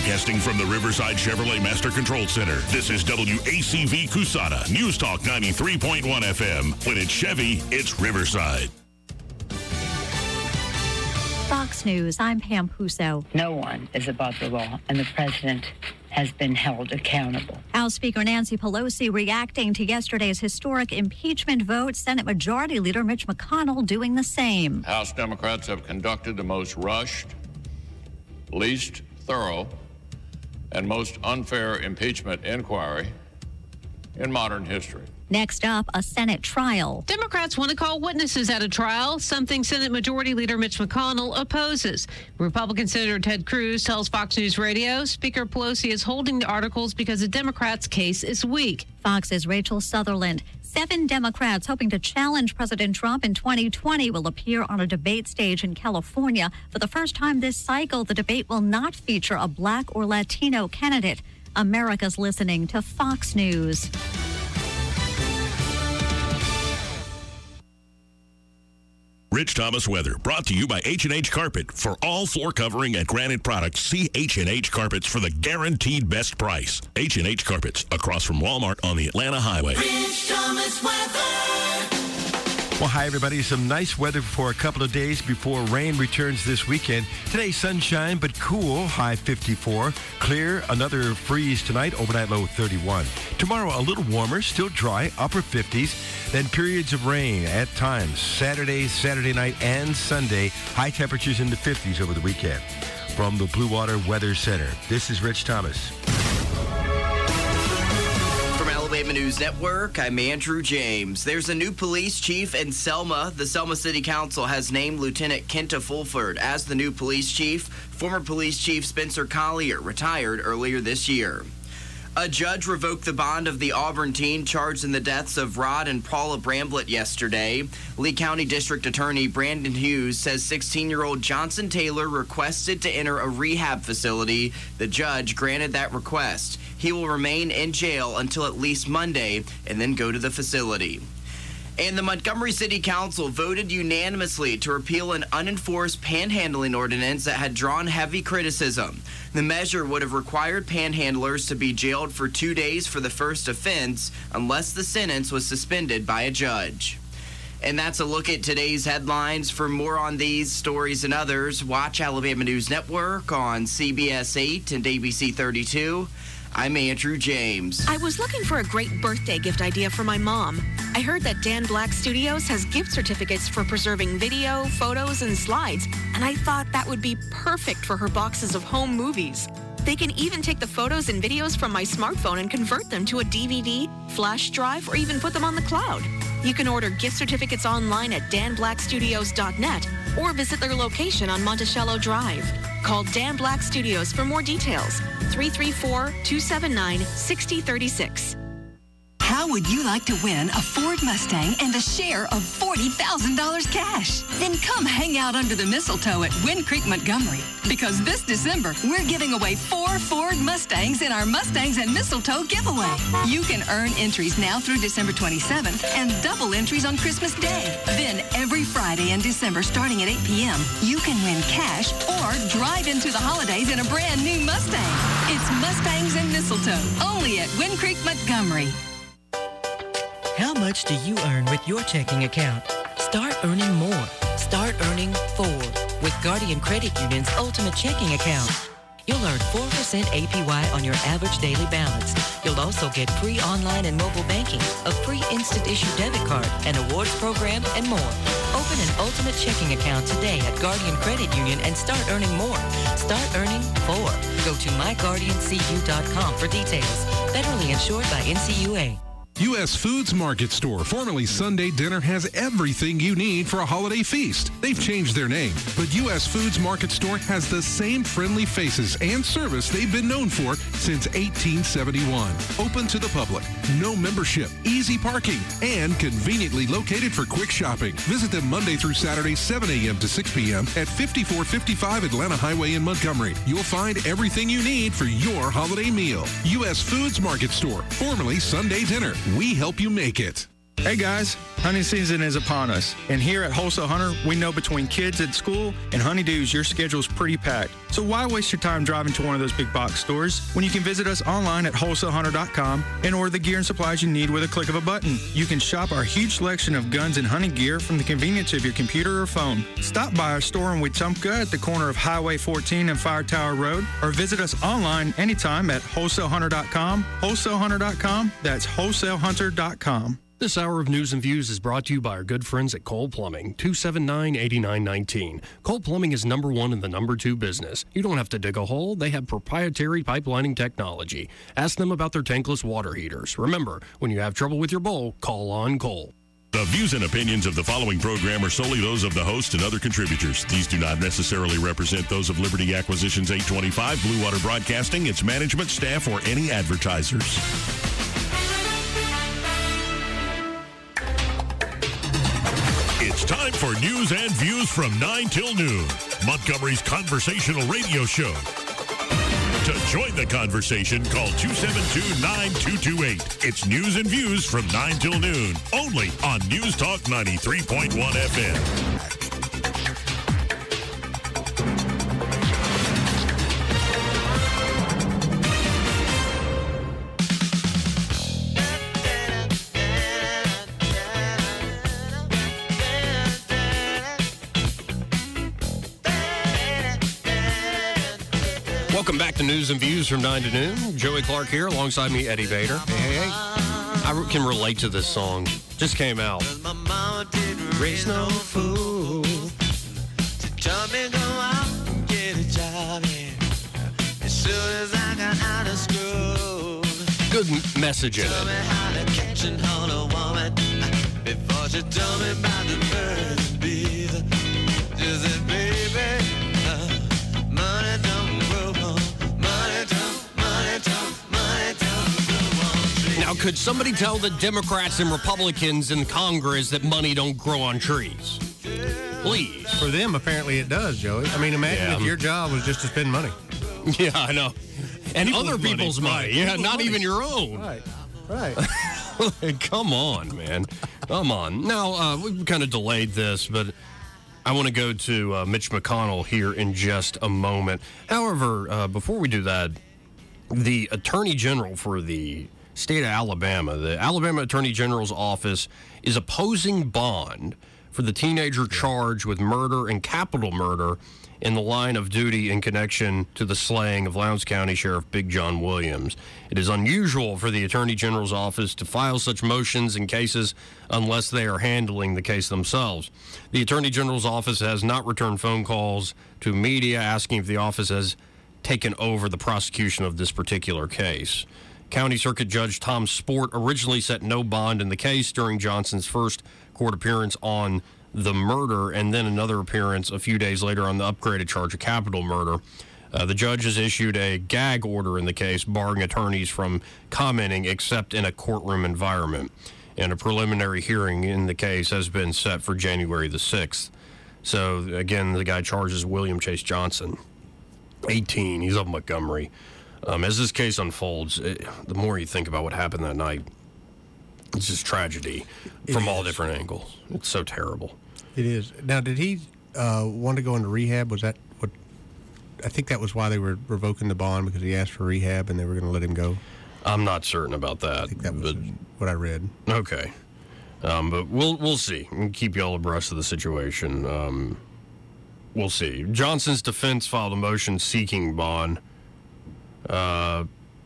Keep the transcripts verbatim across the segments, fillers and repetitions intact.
Broadcasting from the Riverside Chevrolet Master Control Center, this is W A C V Cusana, News Talk ninety-three point one F M. When it's Chevy, it's Riverside. Fox News, I'm Pam Puso. No one is above the law, and the president has been held accountable. House Speaker Nancy Pelosi reacting to yesterday's historic impeachment vote. Senate Majority Leader Mitch McConnell doing the same. House Democrats have conducted the most rushed, least thorough, and most unfair impeachment inquiry in modern history. Next up, a Senate trial. Democrats want to call witnesses at a trial, something Senate Majority Leader Mitch McConnell opposes. Republican Senator Ted Cruz tells Fox News Radio Speaker Pelosi is holding the articles because the Democrats' case is weak. Fox's Rachel Sutherland. Seven Democrats hoping to challenge President Trump in twenty twenty will appear on a debate stage in California. For the first time this cycle, the debate will not feature a black or Latino candidate. America's listening to Fox News. Rich Thomas weather, brought to you by H and H Carpet. For all floor covering and granite products, see H and H Carpets for the guaranteed best price. H and H Carpets, across from Walmart on the Atlanta Highway. Rich Thomas weather. Well, hi, everybody. Some nice weather for a couple of days before rain returns this weekend. Today, sunshine, but cool, high fifty-four. Clear, another freeze tonight, overnight low thirty-one. Tomorrow, a little warmer, still dry, upper fifties. Then periods of rain at times. Saturday, Saturday night, and Sunday, high temperatures in the fifties over the weekend. From the Blue Water Weather Center, this is Rich Thomas. Alabama News Network, I'm Andrew James. There's a new police chief in Selma. The Selma City Council has named Lieutenant Kenta Fulford as the new police chief. Former police chief Spencer Collier retired earlier this year. A judge revoked the bond of the Auburn teen charged in the deaths of Rod and Paula Bramblett yesterday. Lee County District Attorney Brandon Hughes says sixteen-year-old Johnson Taylor requested to enter a rehab facility. The judge granted that request. He will remain in jail until at least Monday and then go to the facility. And the Montgomery City Council voted unanimously to repeal an unenforced panhandling ordinance that had drawn heavy criticism. The measure would have required panhandlers to be jailed for two days for the first offense unless the sentence was suspended by a judge. And that's a look at today's headlines. For more on these stories and others, watch Alabama News Network on C B S eight and A B C thirty-two. I'm Andrew James. I was looking for a great birthday gift idea for my mom. I heard that Dan Black Studios has gift certificates for preserving video, photos, and slides, and I thought that would be perfect for her boxes of home movies. They can even take the photos and videos from my smartphone and convert them to a D V D, flash drive, or even put them on the cloud. You can order gift certificates online at dan black studios dot net or visit their location on Monticello Drive. Call Dan Black Studios for more details. three three four, two seven nine, six zero three six. How would you like to win a Ford Mustang and a share of forty thousand dollars cash? Then come hang out under the mistletoe at Wind Creek, Montgomery. Because this December, we're giving away four Ford Mustangs in our Mustangs and Mistletoe giveaway. You can earn entries now through December twenty-seventh and double entries on Christmas Day. Then every Friday in December, starting at eight p.m., you can win cash or drive into the holidays in a brand new Mustang. It's Mustangs and Mistletoe, only at Wind Creek, Montgomery. How much do you earn with your checking account? Start earning more. Start earning four with Guardian Credit Union's Ultimate Checking Account. You'll earn four percent A P Y on your average daily balance. You'll also get free online and mobile banking, a free instant issue debit card, an awards program, and more. Open an Ultimate Checking Account today at Guardian Credit Union and start earning more. Start earning four. Go to my guardian c u dot com for details. Federally insured by N C U A. U S Foods Market Store, formerly Sunday Dinner, has everything you need for a holiday feast. They've changed their name, but U S Foods Market Store has the same friendly faces and service they've been known for since eighteen seventy-one. Open to the public, no membership, easy parking, and conveniently located for quick shopping. Visit them Monday through Saturday, seven a.m. to six p.m. at fifty-four fifty-five Atlanta Highway in Montgomery. You'll find everything you need for your holiday meal. U S Foods Market Store, formerly Sunday Dinner. We help you make it. Hey guys, hunting season is upon us, and here at Wholesale Hunter, we know between kids at school and honeydews, your schedule's pretty packed. So why waste your time driving to one of those big box stores when you can visit us online at wholesale hunter dot com and order the gear and supplies you need with a click of a button. You can shop our huge selection of guns and hunting gear from the convenience of your computer or phone. Stop by our store in Wetumpka at the corner of Highway fourteen and Fire Tower Road, or visit us online anytime at wholesale hunter dot com. wholesale hunter dot com, that's wholesale hunter dot com. This hour of News and Views is brought to you by our good friends at Cole Plumbing, two seven nine, eight nine one nine. Cole Plumbing is number one in the number two business. You don't have to dig a hole. They have proprietary pipelining technology. Ask them about their tankless water heaters. Remember, when you have trouble with your bowl, call on Cole. The views and opinions of the following program are solely those of the host and other contributors. These do not necessarily represent those of Liberty Acquisitions eight twenty-five, Blue Water Broadcasting, its management, staff, or any advertisers. It's time for News and Views from nine till noon, Montgomery's conversational radio show. To join the conversation, call two seven two, nine two two eight. It's News and Views from nine till noon, only on News Talk ninety-three point one F M. Welcome back to News and Views from nine to noon. Joey Clark here, alongside me, Eddie Bader. Hey, hey, hey. I can relate to this song. Just came out. Raise no fool to jump and go out and get a job, yeah. As soon as I got out of school. Good message in Tell me it. how to catch and hold a woman before she told me about the birds and bees. She said, baby, uh, money don't grow on, money don't, money don't, money don't grow on trees. Now, could somebody tell the Democrats and Republicans in Congress that money don't grow on trees? Please. For them, apparently it does, Joey. I mean, imagine Yeah. if your job was just to spend money. Yeah, I know. And People's other money, people's right. money. Yeah, People's not money. even your own. Right, right. Come on, man. Come on. Now, uh, we've kind of delayed this, but I want to go to uh, Mitch McConnell here in just a moment. However, uh, before we do that, the Attorney General for the state of Alabama, the Alabama Attorney General's office, is opposing bond for the teenager charged with murder and capital murder in the line of duty in connection to the slaying of Lowndes County Sheriff Big John Williams. It is unusual for the Attorney General's office to file such motions in cases unless they are handling the case themselves. The Attorney General's office has not returned phone calls to media asking if the office has taken over the prosecution of this particular case. County Circuit Judge Tom Sport originally set no bond in the case during Johnson's first court appearance on the murder, and then another appearance a few days later on the upgraded charge of capital murder. Uh, the judge has issued a gag order in the case, barring attorneys from commenting except in a courtroom environment. And a preliminary hearing in the case has been set for January the sixth. So, again, the guy charges William Chase Johnson, eighteen. He's of Montgomery. Um, as this case unfolds, it, the more you think about what happened that night, it's just tragedy from all different angles. It's so terrible. It is. Now, did he uh, want to go into rehab? Was that what? I think that was why they were revoking the bond, because he asked for rehab and they were going to let him go. I'm not certain about that. I think that was what I read. Okay. Um, but we'll we'll see. We'll keep you all abreast of the situation. Um, we'll see. Johnson's defense filed a motion seeking bond. Uh,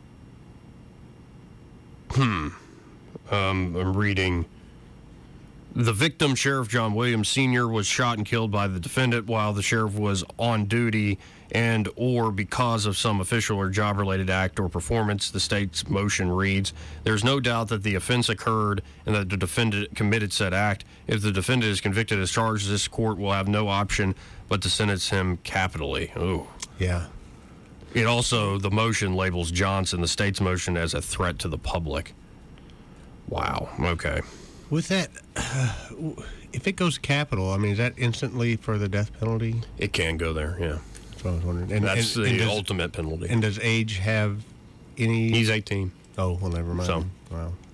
hmm. Um, I'm reading. The victim, Sheriff John Williams Senior, was shot and killed by the defendant while the sheriff was on duty and or because of some official or job-related act or performance, the state's motion reads. There's no doubt that the offense occurred and that the defendant committed said act. If the defendant is convicted as charged, this court will have no option but to sentence him capitally. Ooh. Yeah. It also, the motion labels Johnson, the state's motion, as a threat to the public. Wow. Okay. With that, uh, if it goes capital, I mean, is that instantly for the death penalty? It can go there, yeah. That's what I was wondering. And, That's and, the and does, ultimate penalty. And does age have any? He's eighteen. Oh, well, never mind. So, wow.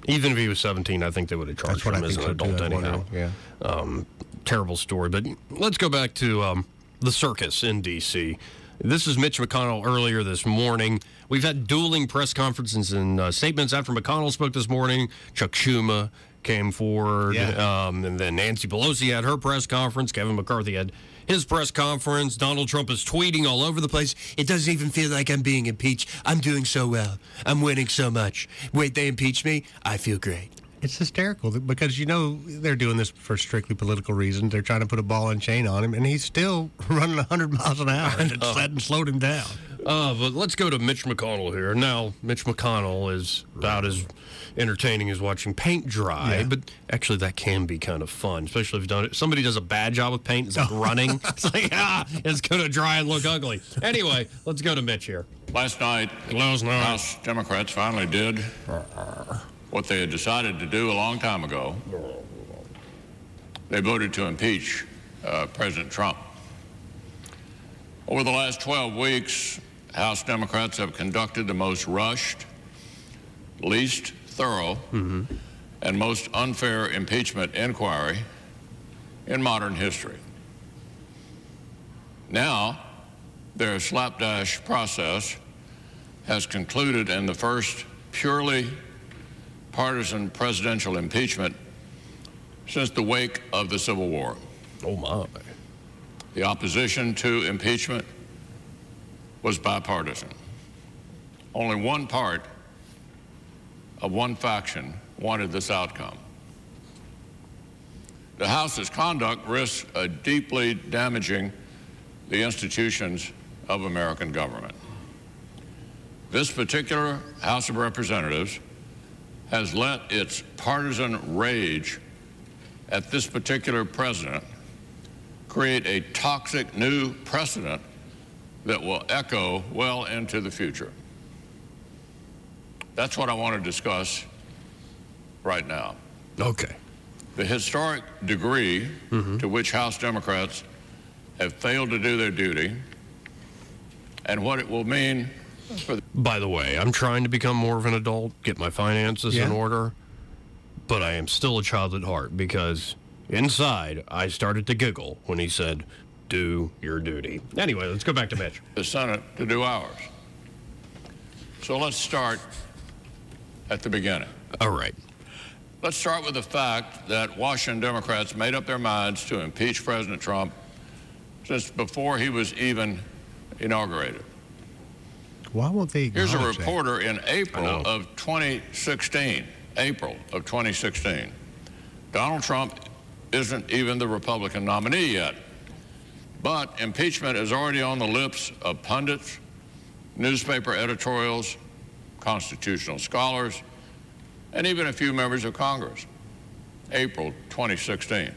Even if he was seventeen, I think they would have charged That's what him I as think an so, too. adult I anyhow. wonder, yeah. Um, terrible story. But let's go back to um, the circus in D C This is Mitch McConnell earlier this morning. We've had dueling press conferences and uh, statements after McConnell spoke this morning. Chuck Schumer came forward, Yeah. um, and then Nancy Pelosi had her press conference. Kevin McCarthy had his press conference. Donald Trump is tweeting all over the place. It doesn't even feel like I'm being impeached. I'm doing so well. I'm winning so much. Wait, they impeached me? I feel great. It's hysterical because, you know, they're doing this for strictly political reasons. They're trying to put a ball and chain on him, and he's still running one hundred miles an hour, and it's hadn't slowed him down. Uh, but let's go to Mitch McConnell here. Now, Mitch McConnell is about as entertaining as watching paint dry, Yeah. but actually that can be kind of fun, especially if you've done it. Somebody does a bad job with paint, it's like running. It's like, ah, it's going to dry and look ugly. Anyway, let's go to Mitch here. Last night, Last night. House Democrats finally did what they had decided to do a long time ago. They voted to impeach uh, President Trump. Over the last twelve weeks, House Democrats have conducted the most rushed, least thorough, Mm-hmm. and most unfair impeachment inquiry in modern history. Now, their slapdash process has concluded in the first purely partisan presidential impeachment since the wake of the Civil War. Oh, my. The opposition to impeachment was bipartisan. Only one part of one faction wanted this outcome. The House's conduct risks uh, deeply damaging the institutions of American government. This particular House of Representatives has let its partisan rage at this particular president create a toxic new precedent that will echo well into the future. That's what I want to discuss right now. Okay. The historic degree Mm-hmm. to which House Democrats have failed to do their duty and what it will mean for the By the way, I'm trying to become more of an adult, get my finances in Yeah. order, but I am still a child at heart because inside I started to giggle when he said, do your duty. Anyway, let's go back to Mitch. the Senate to do ours. So let's start at the beginning. All right. Let's start with the fact that Washington Democrats made up their minds to impeach President Trump since before he was even inaugurated. Why won't they Here's a acknowledge that? reporter in I April know. of twenty sixteen, April of twenty sixteen. Donald Trump isn't even the Republican nominee yet, but impeachment is already on the lips of pundits, newspaper editorials, constitutional scholars, and even a few members of Congress. April twenty sixteen.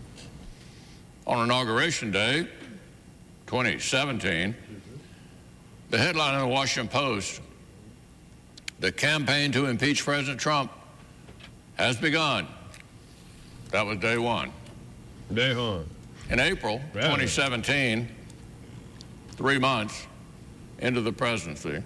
On Inauguration Day, twenty seventeen, the headline in the Washington Post, the campaign to impeach President Trump has begun. That was day one. Day one. In April Yeah. twenty seventeen, three months into the presidency,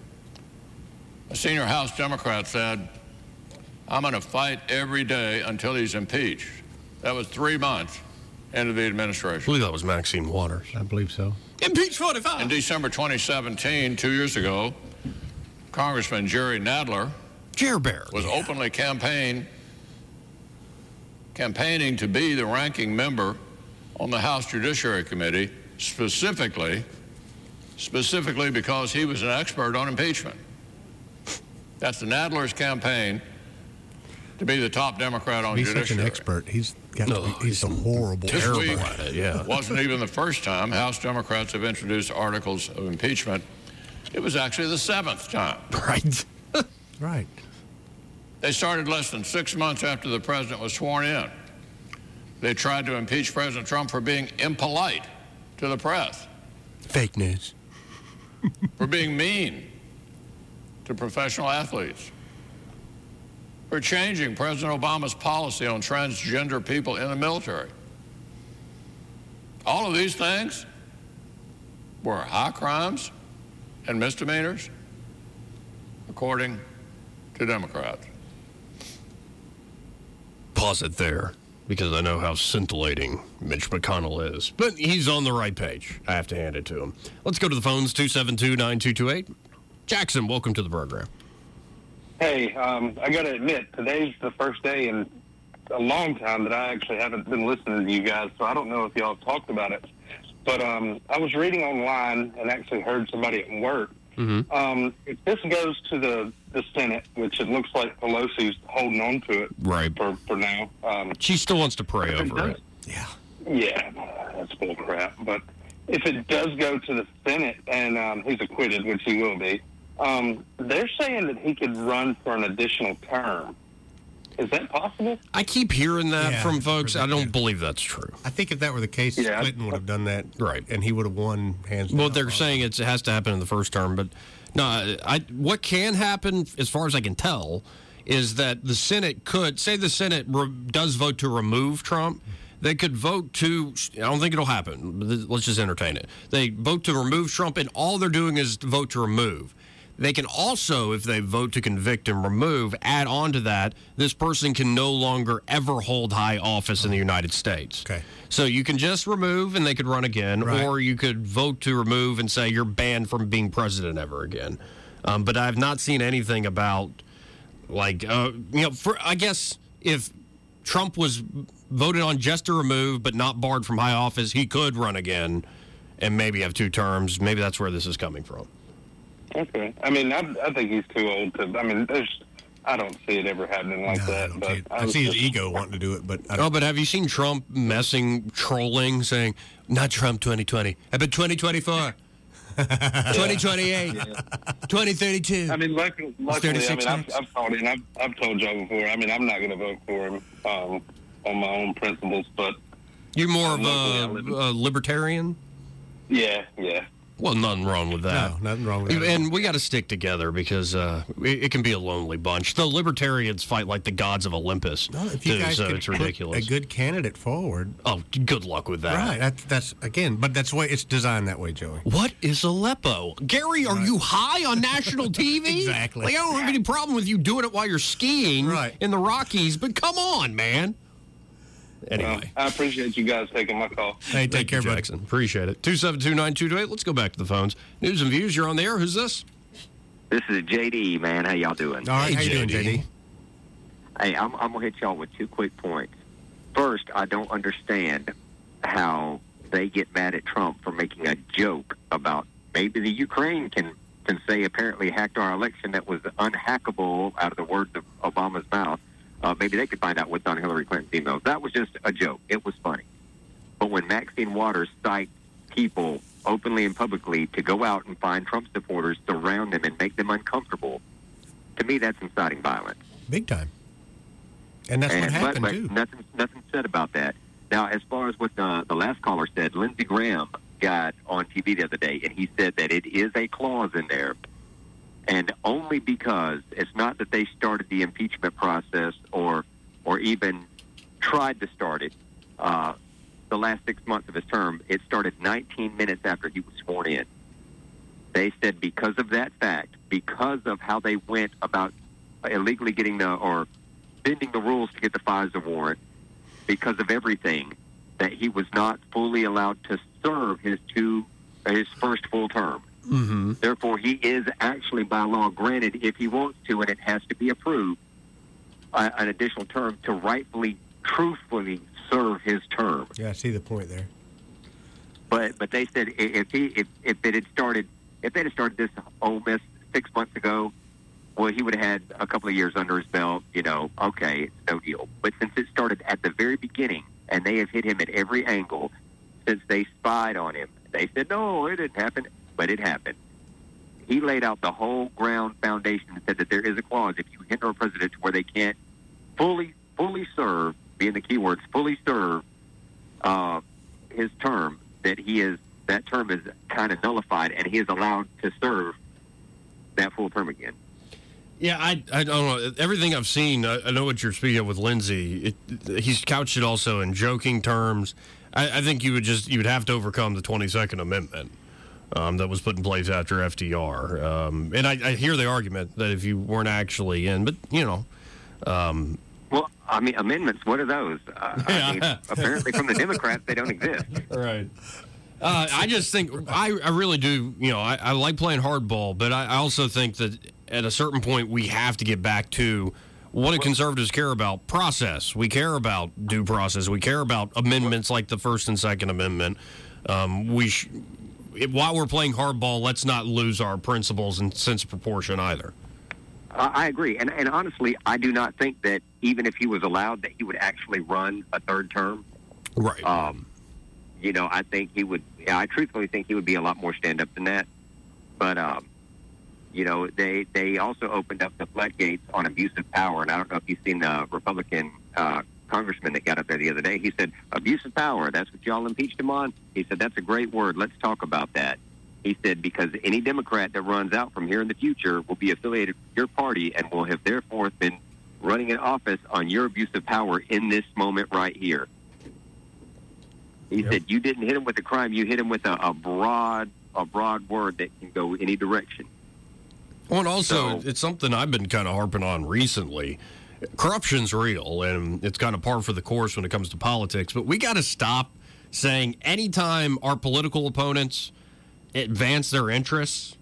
a senior House Democrat said, I'm going to fight every day until he's impeached. That was three months into the I administration. believe that was Maxine Waters. I believe so. Impeach forty-five. In December twenty seventeen, two years ago, Congressman Jerry Nadler Jer Bear. was openly campaign, campaigning to be the ranking member on the House Judiciary Committee, specifically, specifically because he was an expert on impeachment. That's the Nadler's campaign to be the top Democrat on He's such judiciary. an expert. He's got No, to be, he's a horrible This terrible week at it, yeah. wasn't even the first time House Democrats have introduced articles of impeachment. It was actually the seventh time. Right. right. They started less than six months after the president was sworn in. They tried to impeach President Trump for being impolite to the press, Fake news. for being mean to professional athletes, for changing President Obama's policy on transgender people in the military. All of these things were high crimes and misdemeanors, according to Democrats. pause it there because I know how scintillating Mitch McConnell is. But he's on the right page. I have to hand it to him. Let's go to the phones, two seven two, nine two two eight. Jackson, welcome to the program. Hey, um, I got to admit, today's the first day in a long time that I actually haven't been listening to you guys, so I don't know if y'all have talked about it. But um, I was reading online and actually heard somebody at work. Mm-hmm. Um, if this goes to the, the Senate, which it looks like Pelosi's holding on to it right. for, for now. Um, she still wants to pray over it. it. Yeah. Yeah, that's bull crap. But if it does go to the Senate and um, he's acquitted, which he will be, um, they're saying that he could run for an additional term. Is that possible? I keep hearing that Yeah, from folks. I don't believe that's true. I think if that were the case, Yeah. Clinton would have done that, right? And he would have won hands down. Well, they're saying it's, it has to happen in the first term, but no. I what can happen, as far as I can tell, is that the Senate could say the Senate re, does vote to remove Trump. They could vote to. I don't think it'll happen. But let's just entertain it. They vote to remove Trump, and all they're doing is to vote to remove. They can also, if they vote to convict and remove, add on to that, this person can no longer ever hold high office in the United States. Okay. So you can just remove and they could run again, Right. or you could vote to remove and say you're banned from being president ever again. Um, but I've not seen anything about, like, uh, you know, for, I guess if Trump was voted on just to remove but not barred from high office, he could run again and maybe have two terms. Maybe that's where this is coming from. Okay. I mean, I, I think he's too old to. I mean, there's. I don't see it ever happening like No, I that. don't But see it. I was see his just- ego wanting to do it, but I Oh, don't. but have you seen Trump messing, trolling, saying, not Trump twenty twenty, I bet twenty twenty-four, twenty twenty-eight, twenty thirty-two. I mean, luckily, luckily I mean, thirty-six I've, next. I've told him, I've, I've told y'all before. I mean, I'm not going to vote for him um, on my own principles, but You're more of luckily I a, live in- a libertarian? yeah, yeah. Well, nothing wrong with that. No, nothing wrong with that. And we got to stick together because uh, it, it can be a lonely bunch. The libertarians fight like the gods of Olympus. No, if you too, guys so could it's put ridiculous. a good candidate forward, oh, good luck with that. right? That's that's again, but that's the way it's designed that way, Joey. What is Aleppo? Gary, are you high on national T V? Exactly. Like, I don't have any problem with you doing it while you're skiing Right. in the Rockies, but come on, man. Anyway. Well, I appreciate you guys taking my call. Hey, take Thank care, you, buddy. Jackson. Appreciate it. two seven two, nine two two eight. Let's go back to the phones. News and views, you're on the air. Who's this? This is J D, man. How y'all doing? All right, Hey, how you doing, J D? J D? Hey, I'm, I'm going to hit y'all with two quick points. First, I don't understand how they get mad at Trump for making a joke about maybe the Ukraine can, can say apparently hacked our election that was unhackable out of the words of Obama's mouth. Uh, maybe they could find out what's on Hillary Clinton's emails. That was just a joke. It was funny. But when Maxine Waters cites people openly and publicly to go out and find Trump supporters, surround them, and make them uncomfortable, to me, that's inciting violence. Big time. And that's and, what happened but, too. but nothing, nothing said about that. Now, as far as what the, the last caller said, Lindsey Graham got on T V the other day, and he said that it is a clause in there, and only because it's not that they started the impeachment process or or even tried to start it uh, the last six months of his term. It started nineteen minutes after he was sworn in. They said because of that fact, because of how they went about illegally getting the or bending the rules to get the FISA warrant, because of everything, that he was not fully allowed to serve his two his first full term. Mm-hmm. Therefore, he is actually by law granted, if he wants to, and it has to be approved, uh, an additional term to rightfully, truthfully serve his term. Yeah, I see the point there. But but they said i- if he if, if it had started if they had started this Ole Miss six months ago, well, he would have had a couple of years under his belt. You know, okay, it's no deal. But since it started at the very beginning, and they have hit him at every angle since they spied on him, they said no, it didn't happen. But it happened. He laid out the whole ground foundation and said that there is a clause if you hinder a president to where they can't fully, fully serve, being the key words, fully serve uh, his term, that he is that term is kind of nullified and he is allowed to serve that full term again. Yeah, I, I don't know. Everything I've seen, I, I know what you're speaking of with Lindsey. It, he's couched it also in joking terms. I, I think you would just you would have to overcome the twenty-second Amendment. Um, that was put in place after F D R. Um, and I, I hear the argument that if you weren't actually in, but, you know. Um, well, I mean, amendments, what are those? Uh, I mean, apparently from the Democrats, they don't exist. Right. Uh, I just think, I, I really do, you know, I, I like playing hardball, but I, I also think that at a certain point we have to get back to what do conservatives care about? Process. We care about due process. We care about amendments like the First and Second Amendment. Um, we sh- it, while we're playing hardball, let's not lose our principles and sense of proportion either. Uh, I agree. And, and honestly, I do not think that even if he was allowed, that he would actually run a third term. Right. Um, you know, I think he would, I truthfully think he would be a lot more stand-up than that. But, um, you know, they, they also opened up the floodgates on abuse of power. And I don't know if you've seen the Republican uh, congressman that got up there the other day. He said, abuse of power, that's what y'all impeached him on? He said, that's a great word. Let's talk about that. He said, because any Democrat that runs out from here in the future will be affiliated with your party and will have therefore been running an office on your abuse of power in this moment right here. He yep. said, you didn't hit him with a crime, you hit him with a, a broad a broad word that can go any direction. Well, and also, so, it's something I've been kind of harping on recently. Corruption's real, and it's kind of par for the course when it comes to politics, but we got to stop saying anytime our political opponents advance their interests,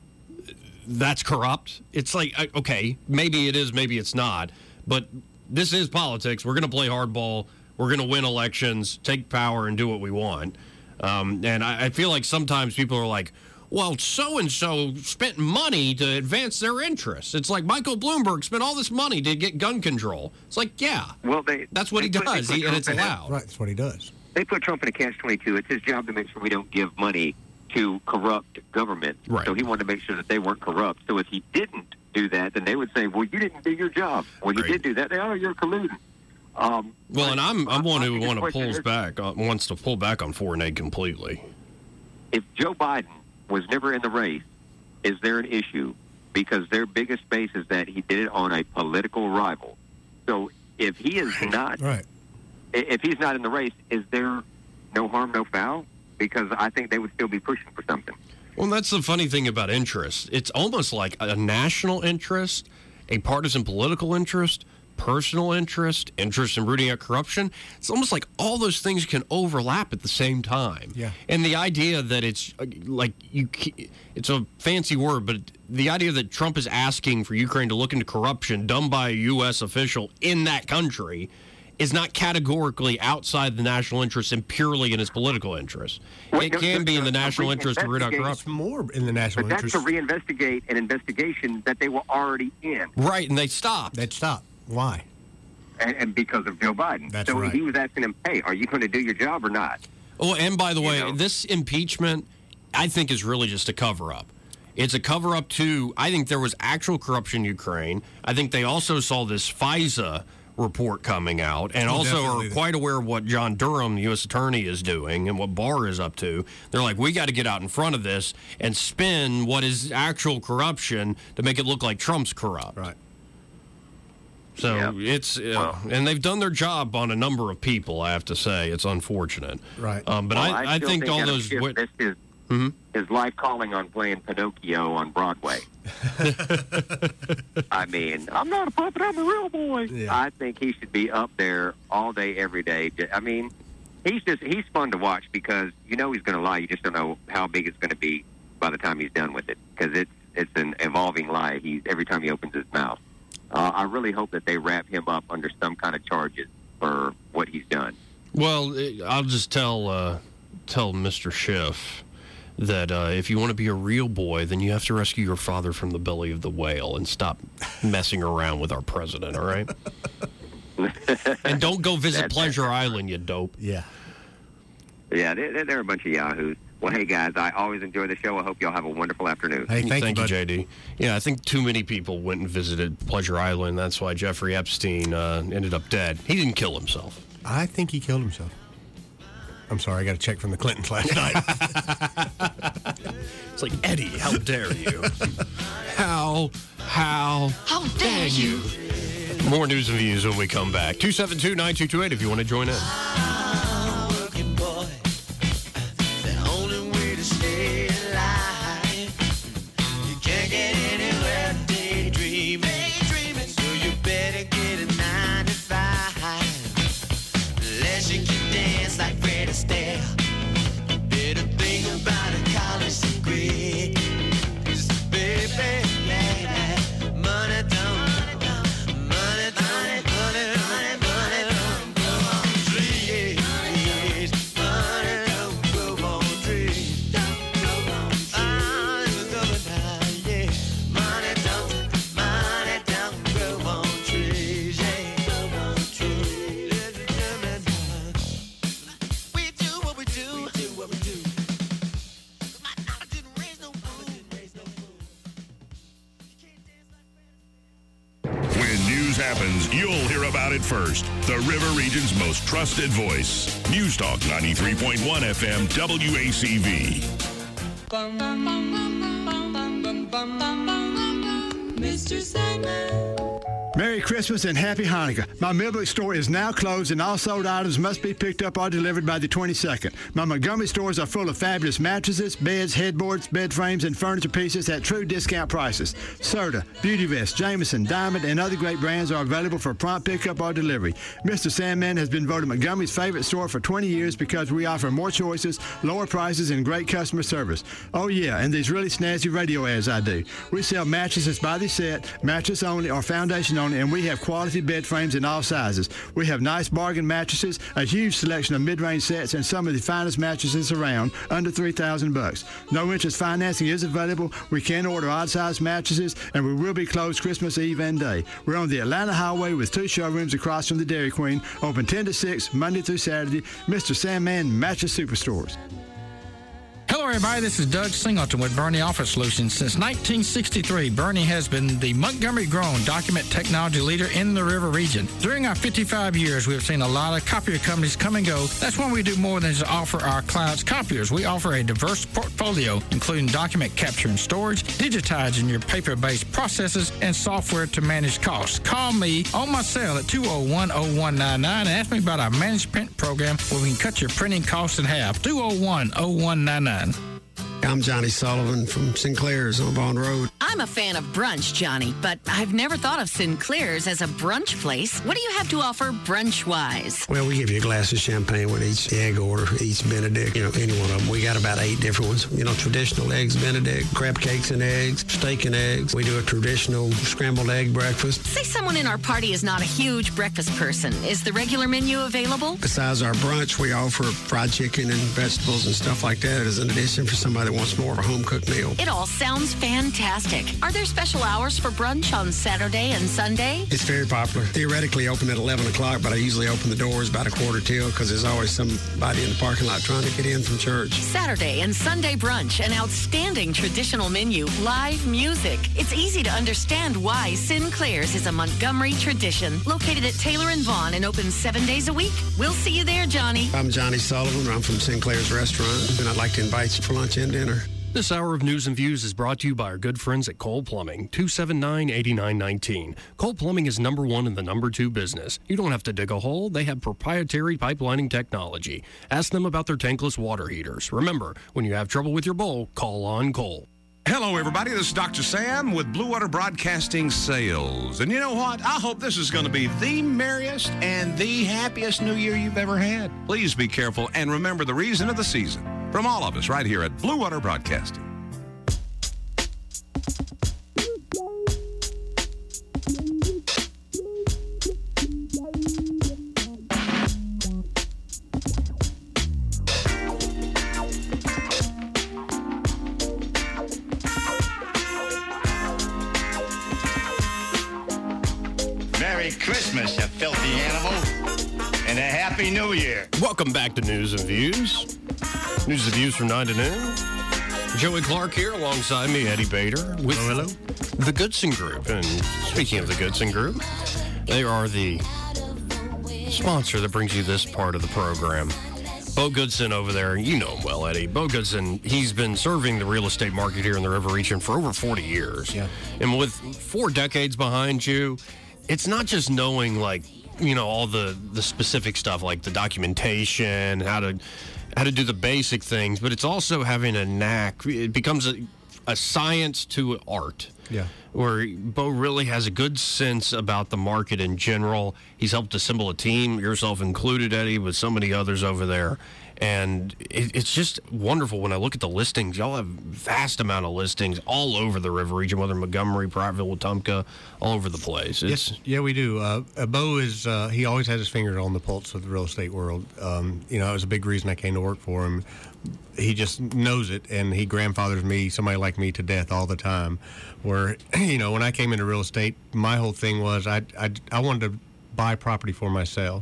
that's corrupt. It's like, okay, maybe it is, maybe it's not, but this is politics. We're going to play hardball. We're going to win elections, take power, and do what we want. Um, and I, I feel like sometimes people are like, well, so-and-so spent money to advance their interests. It's like Michael Bloomberg spent all this money to get gun control. It's like, yeah, well, they, that's what they he put, does, he, and it's allowed. Right, that's what he does. They put Trump in a catch twenty-two. It's his job to make sure we don't give money to corrupt government. Right. So he wanted to make sure that they weren't corrupt. So if he didn't do that, then they would say, well, you didn't do your job. When you right. did do that, they, oh, you're colluding. Um, well, and I'm I'm one who want to pull back uh, wants to pull back on foreign aid completely. If Joe Biden was never in the race, is there an issue? Because their biggest base is that he did it on a political rival. So if he is not, right. if he's not in the race, is there no harm, no foul? Because I think they would still be pushing for something. Well, that's the funny thing about interest. It's almost like a national interest, a partisan political interest, personal interest, interest in rooting out corruption. It's almost like all those things can overlap at the same time. Yeah. And the idea that it's uh, like you, it's a fancy word, but the idea that Trump is asking for Ukraine to look into corruption done by a U S official in that country is not categorically outside the national interest and purely in his political interest. Well, it no, can no, be in the no, national interest to root out corruption. It's more in the national but interest. But that's to reinvestigate an investigation that they were already in. Right, and they stopped. They'd stop. Why? And, and because of Joe Biden. That's so right. he was asking him, hey, are you going to do your job or not? Oh, and by the You way, know? this impeachment, I think, is really just a cover-up. It's a cover-up to, I think there was actual corruption in Ukraine. I think they also saw this FISA report coming out and Oh, also are definitely. quite aware of what John Durham, the U S attorney, is doing and what Barr is up to. They're like, we got to get out in front of this and spin what is actual corruption to make it look like Trump's corrupt. Right. So Yeah. it's, uh, and they've done their job on a number of people, I have to say. It's unfortunate. Right. Um, but Well, I, I, still think, all out of those. shift, Wit- this is Mhm. his life calling on playing Pinocchio on Broadway. I mean, I'm not a puppet, I'm a real boy. Yeah. I think he should be up there all day, every day. I mean, he's just he's fun to watch because you know he's going to lie. You just don't know how big it's going to be by the time he's done with it because it's it's an evolving lie. He's every time he opens his mouth. Uh, I really hope that they wrap him up under some kind of charges for what he's done. Well, it- I'll just tell uh, tell Mister Schiff that uh, if you want to be a real boy, then you have to rescue your father from the belly of the whale and stop messing around with our president, all right? And don't go visit That's- Pleasure Island, you dope. Yeah. Yeah, they're, they're a bunch of yahoos. Well, hey, guys, I always enjoy the show. I hope y'all have a wonderful afternoon. Hey, thank, Thank you, you, bud. J D. Yeah, I think too many people went and visited Pleasure Island. That's why Jeffrey Epstein uh, ended up dead. He didn't kill himself. I think he killed himself. I'm sorry, I got a check from the Clintons last night. It's like, Eddie, how dare you? How, how, How dare you? More news and views when we come back. two seven two, nine two two eight if you want to join in. Working boy, the only way to stay alive. You can't get anywhere daydreaming. Daydreaming. So you better get a nine to five. happens, you'll hear about it first. The River Region's most trusted voice. News Talk ninety-three point one F M W A C V. Mister Sandman. Merry Christmas and Happy Hanukkah. My Millbrook store is now closed and all sold items must be picked up or delivered by the twenty-second. My Montgomery stores are full of fabulous mattresses, beds, headboards, bed frames, and furniture pieces at true discount prices. Serta, Beauty Vest, Jameson, Diamond, and other great brands are available for prompt pickup or delivery. Mister Sandman has been voted Montgomery's favorite store for twenty years because we offer more choices, lower prices, and great customer service. Oh yeah, and these really snazzy radio ads I do. We sell mattresses by the set, mattress only, or foundation only, and we have quality bed frames in all sizes. We have nice bargain mattresses, a huge selection of mid-range sets, and some of the finest mattresses around, under three thousand bucks. No interest financing is available. We can order odd-sized mattresses, and we will be closed Christmas Eve and Day. We're on the Atlanta Highway with two showrooms across from the Dairy Queen, open ten to six, Monday through Saturday. Mister Sandman Mattress Superstores. Hello, everybody. This is Doug Singleton with Bernie Office Solutions. Since nineteen sixty-three, Bernie has been the Montgomery-grown document technology leader in the River region. During our fifty-five years, we have seen a lot of copier companies come and go. That's when we do more than just offer our clients copiers. We offer a diverse portfolio, including document capture and storage, digitizing your paper-based processes, and software to manage costs. Call me on my cell at two oh one oh one nine nine and ask me about our managed print program where we can cut your printing costs in half. two oh one oh one nine nine. I'm Johnny Sullivan from Sinclair's on Bond Road. I'm a fan of brunch, Johnny, but I've never thought of Sinclair's as a brunch place. What do you have to offer brunch-wise? Well, we give you a glass of champagne with each egg order, each Benedict, you know, any one of them. We got about eight different ones. You know, traditional eggs Benedict, crab cakes and eggs, steak and eggs. We do a traditional scrambled egg breakfast. Say someone in our party is not a huge breakfast person. Is the regular menu available? Besides our brunch, we offer fried chicken and vegetables and stuff like that as an addition for somebody that wants more of a home-cooked meal. It all sounds fantastic. Are there special hours for brunch on Saturday and Sunday? It's very popular. Theoretically open at eleven o'clock, but I usually open the doors about a quarter till because there's always somebody in the parking lot trying to get in from church. Saturday and Sunday brunch, an outstanding traditional menu, live music. It's easy to understand why Sinclair's is a Montgomery tradition. Located at Taylor and Vaughn and open seven days a week. We'll see you there, Johnny. I'm Johnny Sullivan. I'm from Sinclair's Restaurant, and I'd like to invite you for lunch and dinner. This hour of News and Views is brought to you by our good friends at Cole Plumbing, two seven nine, eight nine one nine. Cole Plumbing is number one in the number two business. You don't have to dig a hole. They have proprietary pipelining technology. Ask them about their tankless water heaters. Remember, when you have trouble with your bowl, call on Cole. Hello, everybody. This is Doctor Sam with Blue Water Broadcasting Sales. And you know what? I hope this is going to be the merriest and the happiest New Year you've ever had. Please be careful and remember the reason of the season. From all of us right here at Blue Water Broadcasting. Merry Christmas, you filthy animal, and a Happy New Year. Welcome back to News and Views. News and Views from nine to noon. Joey Clark here alongside me, Eddie Bader, with hello, hello. the Goodson Group. And speaking of the Goodson Group, they are the sponsor that brings you this part of the program. Bo Goodson over there, you know him well, Eddie. Bo Goodson, he's been serving the real estate market here in the River Region for over forty years. Yeah. And with four decades behind you, it's not just knowing, like, you know, all the, the specific stuff, like the documentation, how to how to do the basic things, but it's also having a knack. It becomes a, a science to art. Yeah. Where Bo really has a good sense about the market in general. He's helped assemble a team, yourself included, Eddie, with so many others over there. And it, it's just wonderful when I look at the listings. Y'all have vast amount of listings all over the River Region, whether Montgomery, Prattville, Wetumpka, all over the place. It's, yes, yeah, we do. Uh, uh, Bo is, uh, he always has his finger on the pulse of the real estate world. Um, you know, it was a big reason I came to work for him. He just knows it, and he grandfathers me, somebody like me, to death all the time. Where, you know, when I came into real estate, my whole thing was I, I, I wanted to buy property for myself.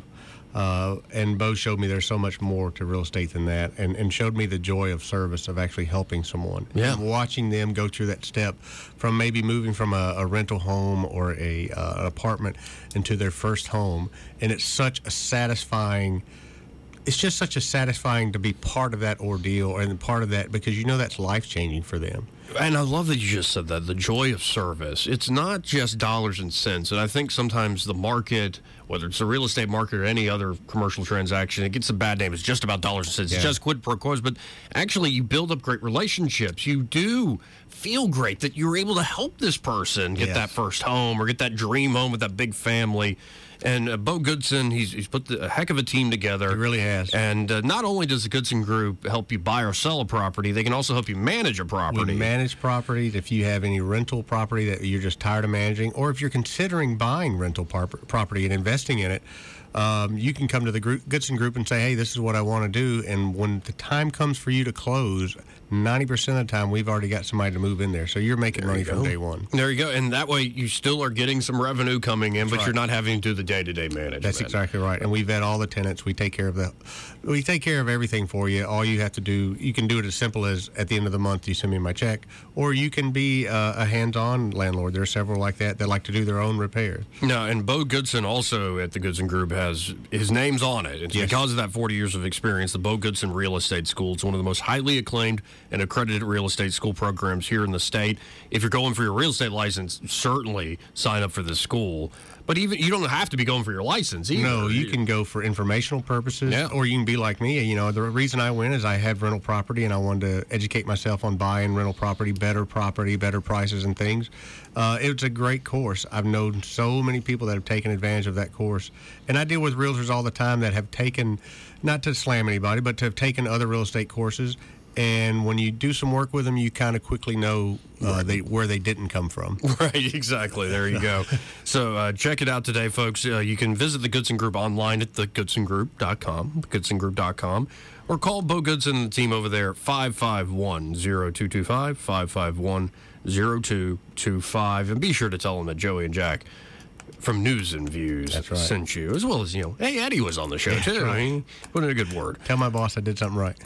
Uh, and Bo showed me there's so much more to real estate than that, and, and showed me the joy of service, of actually helping someone. Yeah. And watching them go through that step from maybe moving from a, a rental home or a uh, an apartment into their first home. And it's such a satisfying, it's just such a satisfying to be part of that ordeal and part of that, because you know that's life-changing for them. And I love that you just said that, the joy of service. It's not just dollars and cents. And I think sometimes the market, whether it's the real estate market or any other commercial transaction, it gets a bad name. It's just about dollars and cents. Yeah. It's just quid pro quos. But actually, you build up great relationships. You do feel great that you're able to help this person get Yes. that first home or get that dream home with that big family. And uh, Bo Goodson, he's, he's put the, a heck of a team together. He really has. And uh, not only does the Goodson Group help you buy or sell a property, they can also help you manage a property. We manage properties. If you have any rental property that you're just tired of managing, or if you're considering buying rental par- property and investing in it, um, you can come to the group, Goodson Group and say, hey, this is what I want to do. And when the time comes for you to close, ninety percent of the time, we've already got somebody to move in there. So you're making There money you from go. day one. There you go. And that way you still are getting some revenue coming in, That's but right. you're not having to do the day-to-day management. That's exactly right. And we vet all the tenants. We take care of the, we take care of everything for you. All you have to do, you can do it as simple as at the end of the month, you send me my check, or you can be uh, a hands-on landlord. There are several like that that like to do their own repairs. No, and Bo Goodson also at the Goodson Group has his name's on it. It's Yes. because of that forty years of experience. The Bo Goodson Real Estate School. It's one of the most highly acclaimed and accredited real estate school programs here in the state. If you're going for your real estate license, certainly sign up for this school. But even you don't have to be going for your license either. No, you can go for informational purposes, Yeah. or you can be like me. You know, the reason I went is I had rental property, and I wanted to educate myself on buying rental property, better property, better prices and things. Uh, it was a great course. I've known so many people that have taken advantage of that course. And I deal with realtors all the time that have taken, not to slam anybody, but to have taken other real estate courses. And when you do some work with them, you kind of quickly know uh, they, where they didn't come from. Right, exactly. There you go. So uh, check it out today, folks. Uh, you can visit the Goodson Group online at the goodson group dot com, goodson group dot com, or call Bo Goodson and the team over there, five five one, zero two two five, five five one, zero two two five. And be sure to tell them that Joey and Jack from News and Views That's right. sent you, as well as, you know, hey, Eddie was on the show, That's too. right. He put in a good word. Tell my boss I did something right.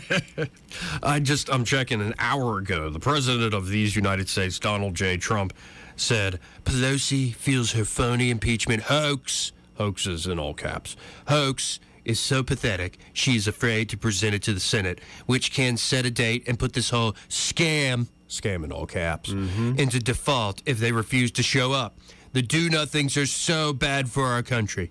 I just, I'm checking an hour ago. The president of these United States, Donald J. Trump, said Pelosi feels her phony impeachment hoax, hoaxes in all caps, hoax is so pathetic she's afraid to present it to the Senate, which can set a date and put this whole scam, scam in all caps, into default if they refuse to show up. The do-nothings are so bad for our country.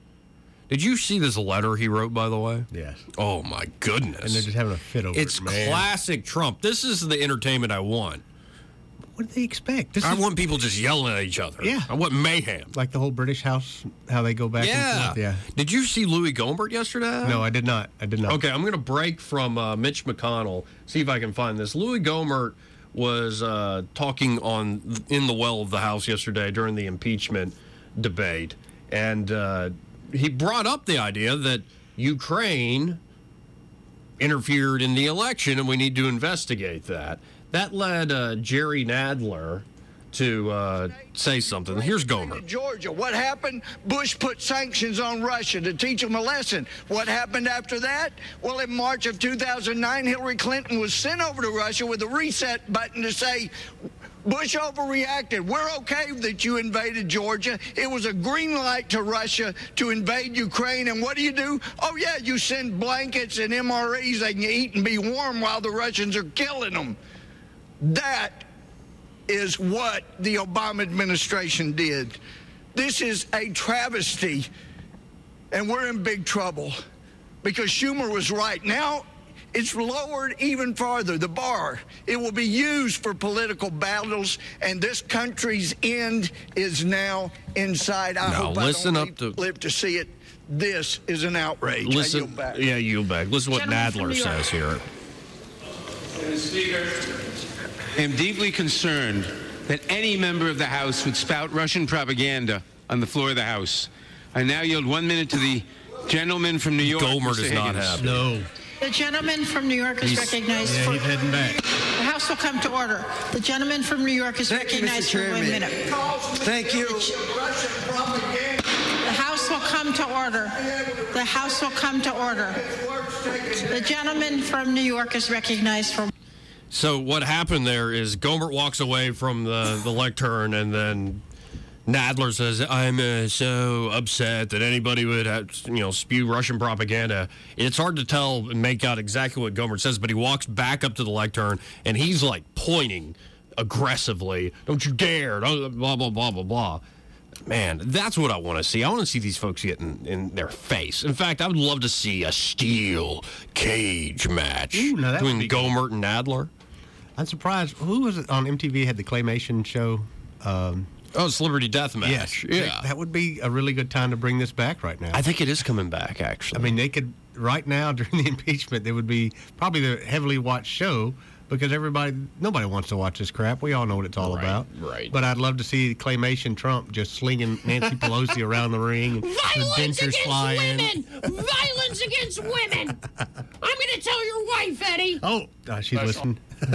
Did you see this letter he wrote, by the way? Yes. Oh, my goodness. And they're just having a fit over It's it, man. classic Trump. This is the entertainment I want. What do they expect? This I is- want people just yelling at each other. Yeah. I want mayhem. Like the whole British House, how they go back Yeah. and forth. Yeah. Did you see Louis Gohmert yesterday? No, I did not. I did not. Okay, I'm going to break from uh, Mitch McConnell, see if I can find this. Louis Gohmert was uh, talking on in the well of the House yesterday during the impeachment debate, and uh, he brought up the idea that Ukraine interfered in the election and we need to investigate that. That led uh, Jerry Nadler to uh, say something. Here's Gohmert. Georgia, what happened? Bush put sanctions on Russia to teach them a lesson. What happened after that? Well, in March of two thousand nine, Hillary Clinton was sent over to Russia with a reset button to say, Bush overreacted. We're okay that you invaded Georgia. It was a green light to Russia to invade Ukraine. And what do you do? Oh, yeah, you send blankets and M R Es they can eat and be warm while the Russians are killing them. That is what the Obama administration did. This is a travesty, and we're in big trouble because Schumer was right. Now it's lowered even farther, the bar. It will be used for political battles, and this country's end is now inside. I Now, hope listen I up don't to- live to see it. This is an outrage. I Listen, yield back. yeah, yield back. Listen to what Gentleman from Nadler New York. says here. Mister Speaker, I am deeply concerned that any member of the House would spout Russian propaganda on the floor of the House. I now yield one minute to the gentleman from New York. Gohmert Mister is not Higgins. happy. No. The gentleman from New York is He's- recognized Yeah, for... he's heading back. The House will come to order. The gentleman from New York is Thank you, recognized Mister for one Chairman. minute. Thank you. The House House will come to order. The House will come to order. The gentleman from New York is recognized for... So what happened there is Gohmert walks away from the, the lectern, and then Nadler says, I'm uh, so upset that anybody would have, you know, spew Russian propaganda. It's hard to tell and make out exactly what Gohmert says, but he walks back up to the lectern, and he's, like, pointing aggressively. Don't you dare. Don't, blah, blah, blah, blah, blah. Man, that's what I want to see. I want to see these folks get in, in their face. In fact, I would love to see a steel cage match Ooh, now that would between be Gohmert and Nadler. I'm surprised. Who was it on M T V had the claymation show? Um, oh, Celebrity Deathmatch. Yes. Yeah. That would be a really good time to bring this back right now. I think it is coming back, actually. I mean, they could, right now during the impeachment, there would be probably the heavily watched show because everybody, nobody wants to watch this crap. We all know what it's all Right, about. right. But I'd love to see claymation Trump just slinging Nancy Pelosi around the ring. And Violence the dentures against fly in. women! Violence against women! I'm going to tell your wife, Eddie. Oh, uh, she's listening.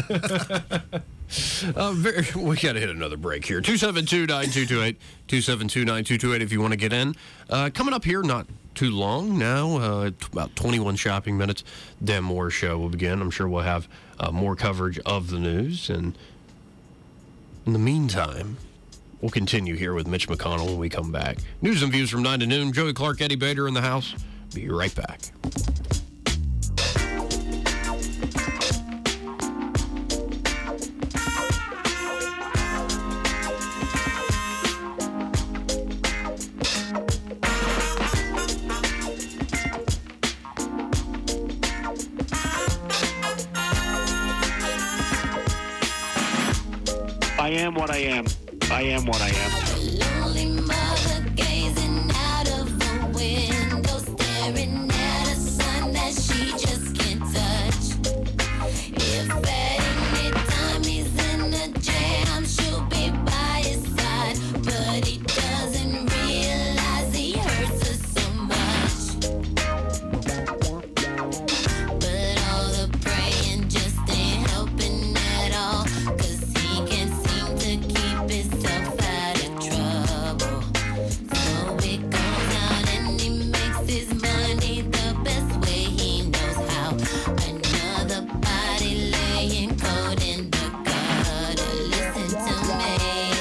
Uh, very, we got to hit another break here. two seven two, nine two two eight, two seven two, nine two two eight if you want to get in. Uh, coming up here, not too long now, uh, t- about twenty-one shopping minutes, Dan Moore Show will begin. I'm sure we'll have uh, more coverage of the news. And in the meantime, we'll continue here with Mitch McConnell when we come back. News and views from nine to noon. Joey Clark, Eddie Bader in the house. Be right back. I am what I am. I am what I am. Lonely mother gazing out of the window, staring at a sun that she just can't touch. If at any time he's in a jam, she'll be by his side, but he doesn't realize he hurts her so much. But all the praying just ain't helping at all, 'cause he can't seem to keep himself out of trouble. So he goes out and he makes his money the best way he knows how. Another body laying cold in the gutter. Listen to me.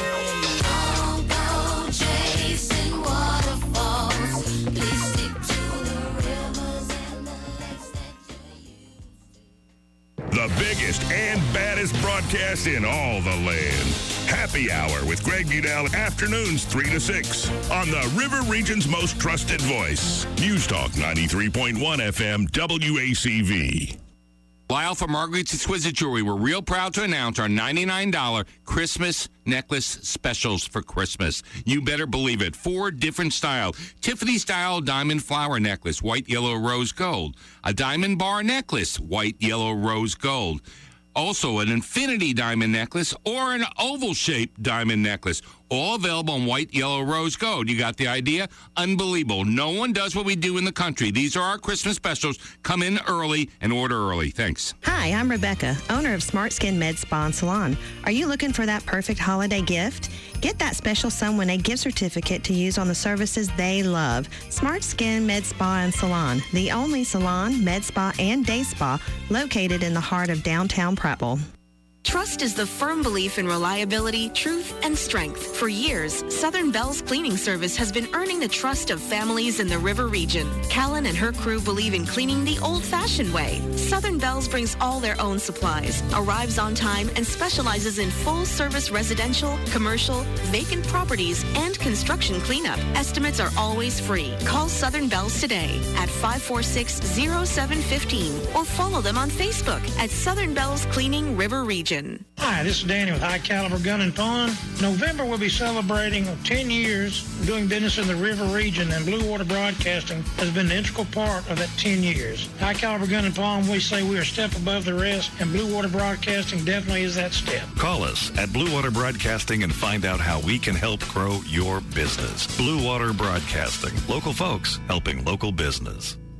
Don't go chasing waterfalls. Please stick to the rivers and the lakes that you're The biggest and baddest broadcast in all the land. Happy Hour with Greg Budell, afternoons three to six on the River Region's most trusted voice. News Talk ninety-three point one F M W A C V. Lyle from Marguerite's Exquisite Jewelry. We're real proud to announce our ninety-nine dollars Christmas necklace specials for Christmas. You better believe it. Four different styles. Tiffany style diamond flower necklace, white, yellow, rose, gold. A diamond bar necklace, white, yellow, rose, gold. Also an infinity diamond necklace or an oval-shaped diamond necklace. All available in white, yellow, rose, gold. You got the idea? Unbelievable. No one does what we do in the country. These are our Christmas specials. Come in early and order early. Thanks. Hi, I'm Rebecca, owner of Smart Skin Med Spa and Salon. Are you looking for that perfect holiday gift? Get that special someone a gift certificate to use on the services they love. Smart Skin Med Spa and Salon, the only salon, med spa, and day spa located in the heart of downtown Prattville. Trust is the firm belief in reliability, truth, and strength. For years, Southern Bell's cleaning service has been earning the trust of families in the River region. Callan and her crew believe in cleaning the old-fashioned way. Southern Bell's brings all their own supplies, arrives on time, and specializes in full-service residential, commercial, vacant properties, and construction cleanup. Estimates are always free. Call Southern Bell's today at five four six, zero seven one five or follow them on Facebook at Southern Bell's Cleaning River Region. Hi, this is Danny with High Caliber Gun and Pawn. November we'll be celebrating ten years doing business in the River region, and Blue Water Broadcasting has been an integral part of that ten years. High Caliber Gun and Pawn, we say we are a step above the rest, and Blue Water Broadcasting definitely is that step. Call us at Blue Water Broadcasting and find out how we can help grow your business. Blue Water Broadcasting, local folks helping local business.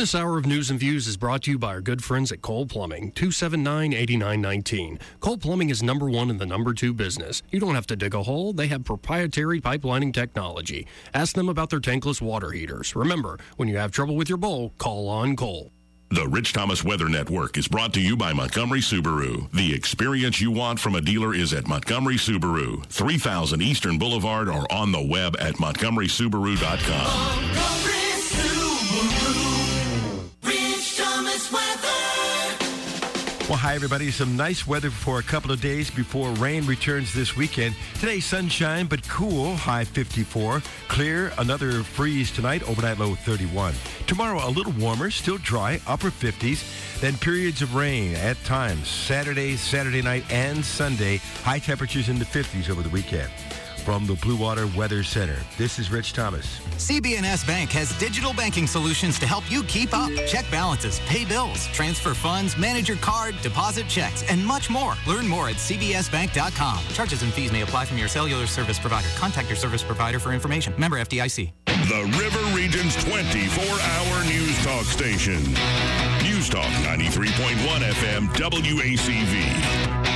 This hour of News and Views is brought to you by our good friends at Cole Plumbing, two seven nine, eight nine one nine. Cole Plumbing is number one in the number two business. You don't have to dig a hole. They have proprietary pipelining technology. Ask them about their tankless water heaters. Remember, when you have trouble with your bowl, call on Cole. The Rich Thomas Weather Network is brought to you by Montgomery Subaru. The experience you want from a dealer is at Montgomery Subaru, three thousand Eastern Boulevard, or on the web at montgomery subaru dot com. Montgomery Subaru. Rich Thomas weather. Well, hi, everybody. Some nice weather for a couple of days before rain returns this weekend. Today, sunshine, but cool, high fifty-four. Clear, another freeze tonight, overnight low thirty-one. Tomorrow, a little warmer, still dry, upper fifties. Then periods of rain at times. Saturday, Saturday night, and Sunday, high temperatures in the fifties over the weekend. From the Blue Water Weather Center, this is Rich Thomas. C B N S Bank has digital banking solutions to help you keep up. Check balances, pay bills, transfer funds, manage your card, deposit checks, and much more. Learn more at c b s bank dot com. Charges and fees may apply from your cellular service provider. Contact your service provider for information. Member F D I C. The River Region's twenty-four hour news talk station. News Talk ninety-three point one F M W A C V.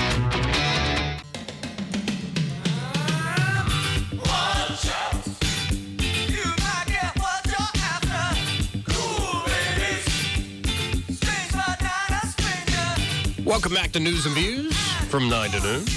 Welcome back to News and Views from nine to noon.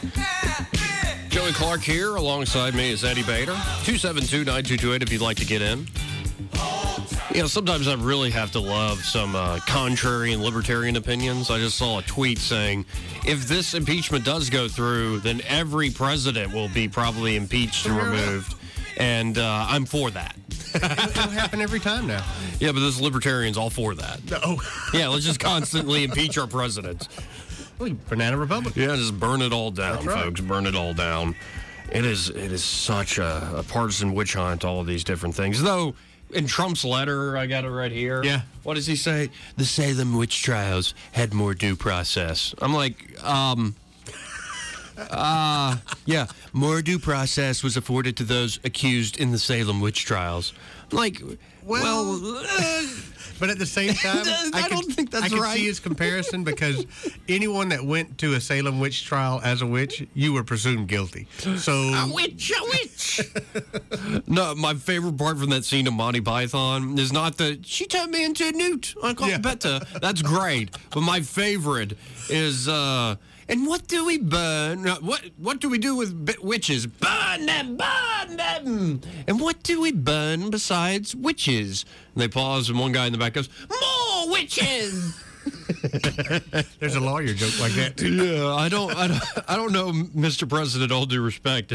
Joey Clark here. Alongside me is Eddie Bader. two seven two, nine two two eight if you'd like to get in. You know, sometimes I really have to love some uh, contrary and libertarian opinions. I just saw a tweet saying, if this impeachment does go through, then every president will be probably impeached and removed. And uh, I'm for that. It'll happen every time now. Yeah, but this libertarian's all for that. Oh. Yeah, let's just constantly impeach our presidents. Banana Republic. Yeah, just burn it all down, That's right. folks. Burn it all down. It is it is such a, a partisan witch hunt, all of these different things. Though, in Trump's letter, I got it right here. Yeah. What does he say? The Salem witch trials had more due process. I'm like, um... Uh, yeah, more due process was afforded to those accused in the Salem witch trials. Like, well, well uh, but at the same time, I, I, don't can, think that's I can right. see his comparison because anyone that went to a Salem witch trial as a witch, you were presumed guilty. So a witch, a witch. No, my favorite part from that scene of Monty Python is not the she turned me into a newt. I got Yeah. better. That's great, but my favorite is. uh And what do we burn? uh, What what do we do with bi- witches? Burn them, burn them. And what do we burn besides witches? And they pause, and one guy in the back goes, "More witches." there's a lawyer joke like that too. Yeah, I don't, I don't, I don't know, Mister President. All due respect,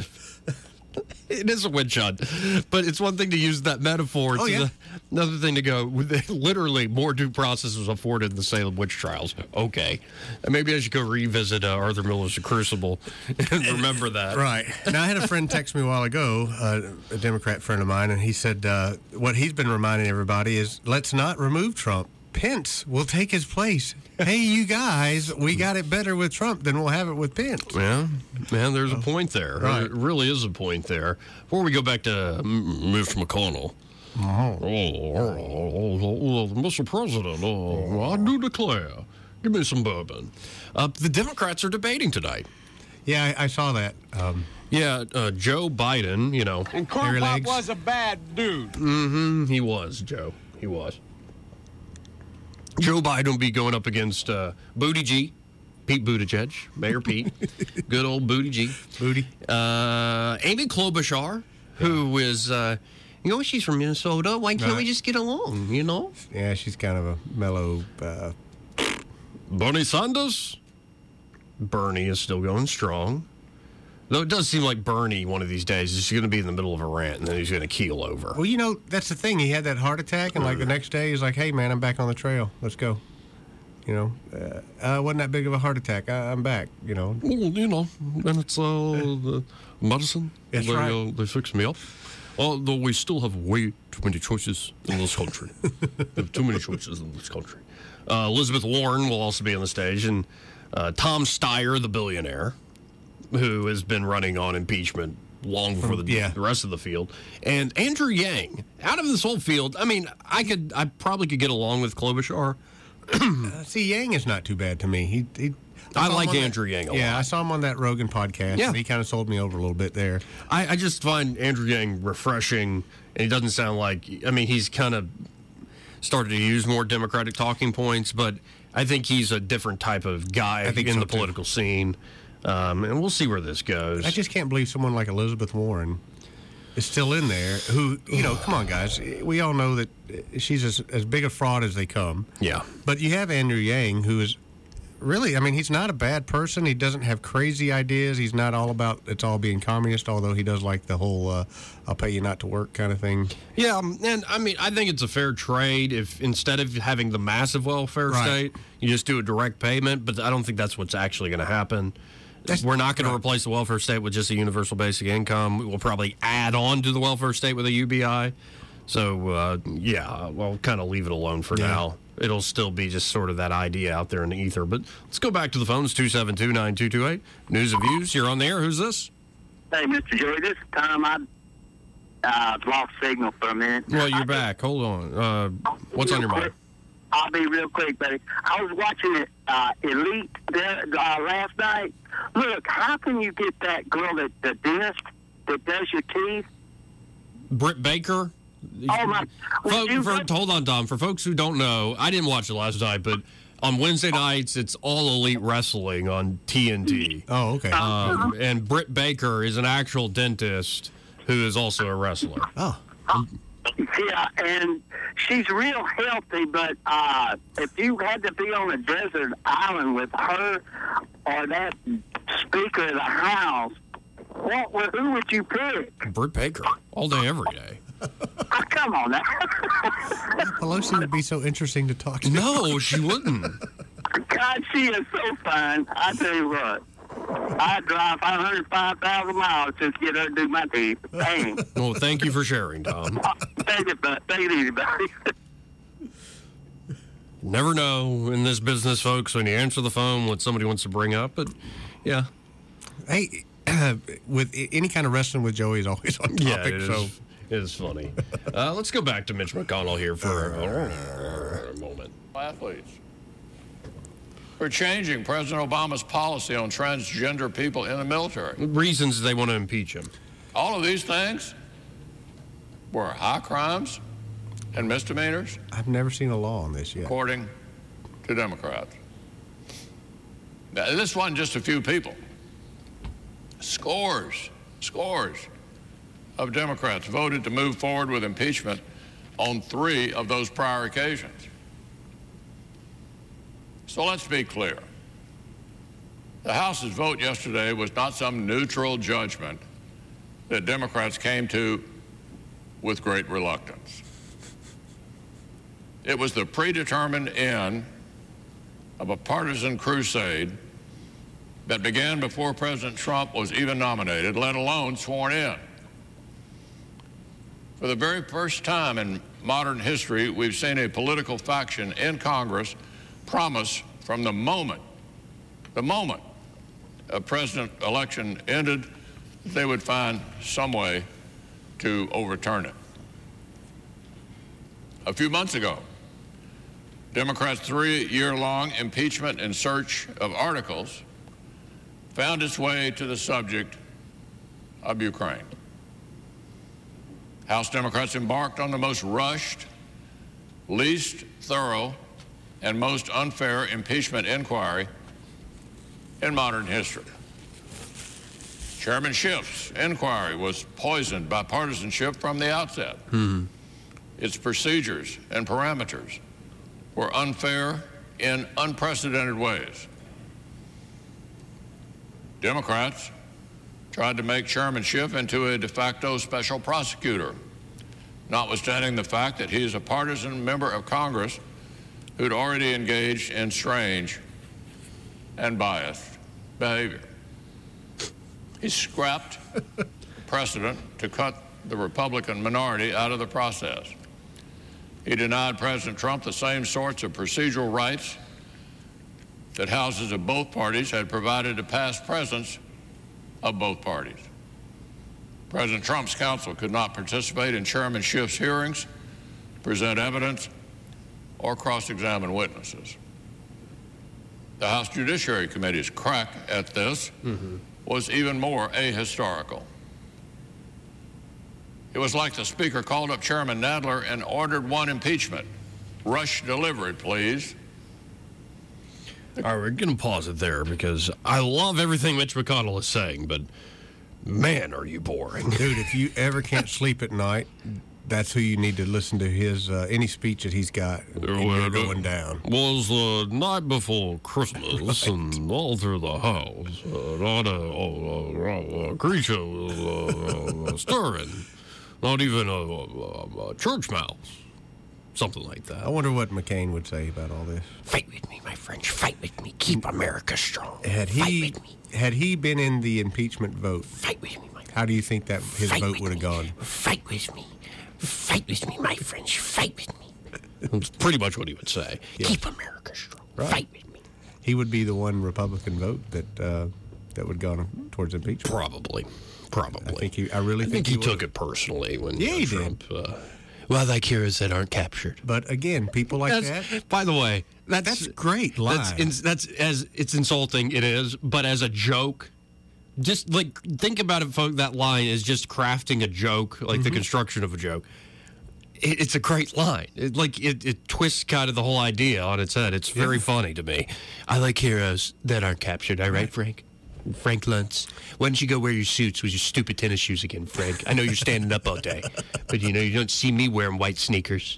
it is a witch hunt, but it's one thing to use that metaphor. It's Oh, yeah. another thing to go. Literally, more due process was afforded in the Salem witch trials. Okay, and maybe I should go revisit uh, Arthur Miller's The Crucible and remember that. Right. Now, I had a friend text me a while ago, uh, a Democrat friend of mine, and he said uh, what he's been reminding everybody is let's not remove Trump. Pence will take his place. Hey, you guys, we got it better with Trump than we'll have it with Pence. Yeah, man, there's a point there. Right. There really is a point there. Before we go back to M- Mister McConnell. Oh. Oh, oh, oh, Mister President, oh, I do declare. Give me some bourbon. Uh, the Democrats are debating tonight. Yeah, I, I saw that. Um, Yeah, uh, Joe Biden, you know. And Corn Pop was a bad dude. Mm-hmm. He was, Joe. He was. Joe Biden will be going up against uh, Booty G, Pete Buttigieg, Mayor Pete. Good old Booty G. Booty. Uh, Amy Klobuchar, who is, uh, you know, she's from Minnesota. Why can't Right. we just get along, you know? Yeah, she's kind of a mellow. Uh... Bernie Sanders. Bernie is still going strong. Though it does seem like Bernie, one of these days, is going to be in the middle of a rant, and then he's going to keel over. Well, you know, that's the thing. He had that heart attack, and like the next day, he's like, hey, man, I'm back on the trail. Let's go. You know, uh, uh, wasn't that big of a heart attack. I, I'm back, you know. Well, you know, and it's uh, the medicine. That's they, right. Uh, they fixed me up. Although we still have way too many choices in this country. We have too many choices in this country. Uh, Elizabeth Warren will also be on the stage, and uh, Tom Steyer, the billionaire, who has been running on impeachment long before the, yeah. the rest of the field. And Andrew Yang, out of this whole field, I mean, I could, I probably could get along with Klobuchar. uh, see, Yang is not too bad to me. He, he I, I saw like him on Andrew that, Yang a Yeah, lot. I saw him on that Rogan podcast. Yeah. And he kind of sold me over a little bit there. I, I just find Andrew Yang refreshing, and he doesn't sound like, I mean, he's kind of started to use more Democratic talking points, but I think he's a different type of guy I think in so, the too. political scene. Um, and we'll see where this goes. I just can't believe someone like Elizabeth Warren is still in there. Who, you know, come on, guys. We all know that she's as, as big a fraud as they come. Yeah. But you have Andrew Yang, who is really, I mean, he's not a bad person. He doesn't have crazy ideas. He's not all about it's all being communist, although he does like the whole uh, I'll pay you not to work kind of thing. Yeah, um, and I mean, I think it's a fair trade if instead of having the massive welfare Right. state, you just do a direct payment, but I don't think that's what's actually going to happen. That's- We're not going right. to replace the welfare state with just a universal basic income. We'll probably add on to the welfare state with a U B I. So, uh, yeah, we'll kind of leave it alone for Yeah. now. It'll still be just sort of that idea out there in the ether. But let's go back to the phones, two seven two, nine two two eight. News and Views, you're on the air. Who's this? Hey, Mister Joey, this time I uh, lost signal for a minute. Well, you're I back. Hold on. Uh, what's on your mind? I'll be real quick, buddy. I was watching it, uh, Elite there, uh, last night. Look, how can you get that girl, that the dentist that does your teeth? Britt Baker. Oh, my. Folk, for, hold on, Tom. For folks who don't know, I didn't watch it last night, but on Wednesday nights, it's All Elite Wrestling on T N T. Oh, okay. Um, and Britt Baker is an actual dentist who is also a wrestler. Oh. Yeah, and she's real healthy, but uh, if you had to be on a desert island with her or that Speaker of the House, what, would- who would you pick? Britt Baker, all day, every day. Oh, come on now. Pelosi would be so interesting to talk to. No, she wouldn't. God, she is so fine. I tell you what. I drive five hundred five thousand miles just to get her to do my teeth. Dang. Well, thank you for sharing, Tom. Take it, bud. Take it easy, buddy. Never know in this business, folks, when you answer the phone what somebody wants to bring up. But, yeah. Hey, with any kind of wrestling with Joey is always on topic. Yeah, it is, so it is funny. Uh, let's go back to Mitch McConnell here for a, a moment. Athletes. We're changing President Obama's policy on transgender people in the military. Reasons they want to impeach him. All of these things were high crimes and misdemeanors, I've never seen a law on this yet. according to Democrats. Now, this wasn't just a few people. Scores, scores of Democrats voted to move forward with impeachment on three of those prior occasions. So let's be clear. The House's vote yesterday was not some neutral judgment that Democrats came to with great reluctance. It was the predetermined end of a partisan crusade that began before President Trump was even nominated, let alone sworn in. For the very first time in modern history, we've seen a political faction in Congress promise from the moment, the moment a president election ended, that they would find some way to overturn it. A few months ago, Democrats' three-year-long impeachment in search of articles found its way to the subject of Ukraine. House Democrats embarked on the most rushed, least thorough, and most unfair impeachment inquiry in modern history. Chairman Schiff's inquiry was poisoned by partisanship from the outset. Hmm. Its procedures and parameters were unfair in unprecedented ways. Democrats tried to make Chairman Schiff into a de facto special prosecutor, notwithstanding the fact that he is a partisan member of Congress who'd already engaged in strange and biased behavior. He scrapped precedent to cut the Republican minority out of the process. He denied President Trump the same sorts of procedural rights that houses of both parties had provided to past presidents of both parties. President Trump's counsel could not participate in Chairman Schiff's hearings, present evidence, or cross-examine witnesses. The House Judiciary Committee's crack at this mm-hmm. was even more ahistorical. It was like the Speaker called up Chairman Nadler and ordered one impeachment. Rush delivery, please. All right, we're going to pause it there because I love everything Mitch McConnell is saying, but man, are you boring. Dude, if you ever can't sleep at night, that's who you need to listen to his, uh, any speech that he's got Well, going down. Was the night before Christmas, right. And all through the house, uh, not a, a, a creature was uh, stirring, not even a, a, a church mouse. Something like that. I wonder what McCain would say about all this. Fight with me, my French. Fight with me. Keep America strong. Had he, Fight with me. Had he been in the impeachment vote, Fight with me, my how do you think that his Fight vote with would have me. gone? Fight with me. Fight with me, my French. Fight with me. That's pretty much what he would say. Yeah. Keep America strong. Right. Fight with me. He would be the one Republican vote that uh, that would go towards impeachment. Probably. Probably. I think he. I really I think, think he, he took would. it personally when Yeah, uh, he Trump. Uh, well, like heroes that aren't captured. But again, people like That's- that. By the way, that's, That's great line. That's, ins- that's as it's insulting. It is, but as a joke, just like think about it, folks. That line is just crafting a joke, like Mm-hmm. the construction of a joke. It, it's a great line. It, like it, it twists kind of the whole idea on its head. It's very Yeah. funny to me. I like heroes that aren't captured. All right, Frank. Frank Luntz, why don't you go wear your suits with your stupid tennis shoes again, Frank? I know you're standing up all day, but you know you don't see me wearing white sneakers.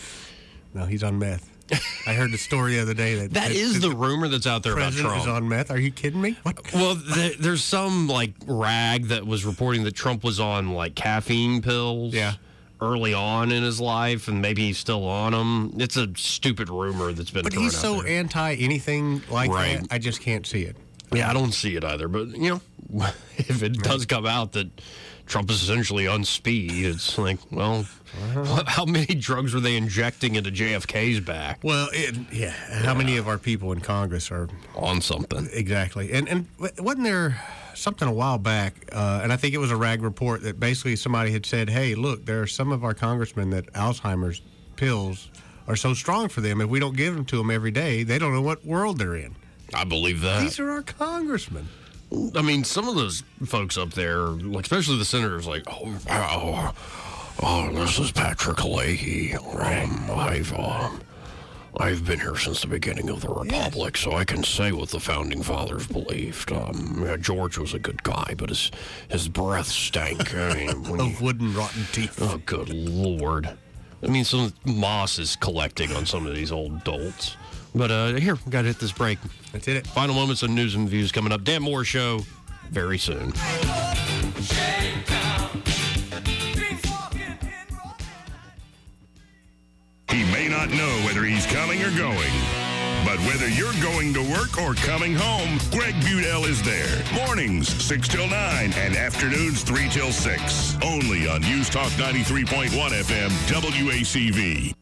No, he's on meth. I heard the story the other day that That is the rumor that's out there about president Trump. is on meth. Are you kidding me? What? Well, th- there's some like rag that was reporting that Trump was on like caffeine pills. Yeah. Early on in his life, and maybe he's still on them. It's a stupid rumor that's been. But thrown he's out so there. anti anything like Right. that. I just can't see it. Yeah, I don't see it either. But you know, if it does come out that Trump is essentially on speed, it's like, well, Uh-huh. how many drugs were they injecting into J F K's back? Well, it, yeah. How many of our people in Congress are on something? Exactly. And and wasn't there something a while back? Uh, and I think it was a rag report that basically somebody had said, "Hey, look, there are some of our congressmen that Alzheimer's pills are so strong for them. If we don't give them to them every day, they don't know what world they're in." I believe that. These are our congressmen. I mean, some of those folks up there, like especially the senators, like, oh, wow, oh, this is Patrick Leahy. Um, I've, um, I've been here since the beginning of the Republic, so I can say what the founding fathers believed. Um, yeah, George was a good guy, but his his breath stank. I mean, when Of you- wooden, rotten teeth. Oh, good Lord. I mean, some moss is collecting on some of these old dolts. But uh, here, we got to hit this break. That's it. Final moments of news and views coming up. Dan Moore Show very soon. He may not know whether he's coming or going, but whether you're going to work or coming home, Greg Budell is there. Mornings, six till nine, and afternoons, three till six. Only on News Talk ninety-three point one F M, W A C V.